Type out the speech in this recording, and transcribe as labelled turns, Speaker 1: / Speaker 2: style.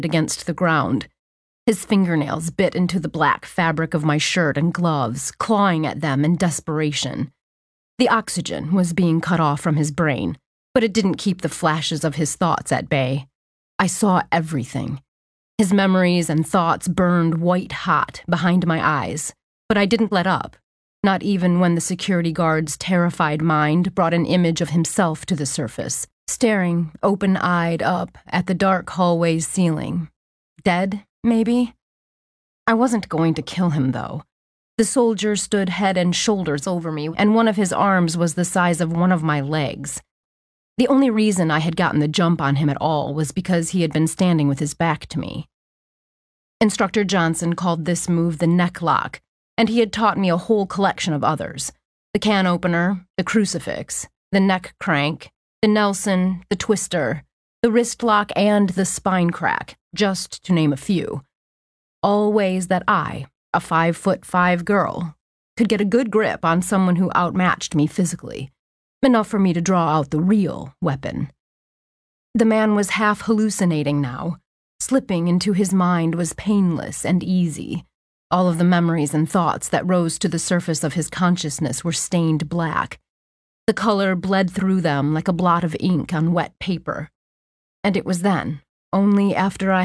Speaker 1: against the ground. His fingernails bit into the black fabric of my shirt and gloves, clawing at them in desperation. The oxygen was being cut off from his brain, but it didn't keep the flashes of his thoughts at bay. I saw everything. His memories and thoughts burned white hot behind my eyes, but I didn't let up, not even when the security guard's terrified mind brought an image of himself to the surface, staring open-eyed up at the dark hallway's ceiling. Dead, maybe? I wasn't going to kill him, though. The soldier stood head and shoulders over me, and one of his arms was the size of one of my legs. The only reason I had gotten the jump on him at all was because he had been standing with his back to me. Instructor Johnson called this move the neck lock, and he had taught me a whole collection of others: the can opener, the crucifix, the neck crank, the Nelson, the twister, the wrist lock, and the spine crack, just to name a few. All ways that I, a 5'5" girl, could get a good grip on someone who outmatched me physically, enough for me to draw out the real weapon. The man was half hallucinating now. Slipping into his mind was painless and easy. All of the memories and thoughts that rose to the surface of his consciousness were stained black. The color bled through them like a blot of ink on wet paper. And it was then, only after I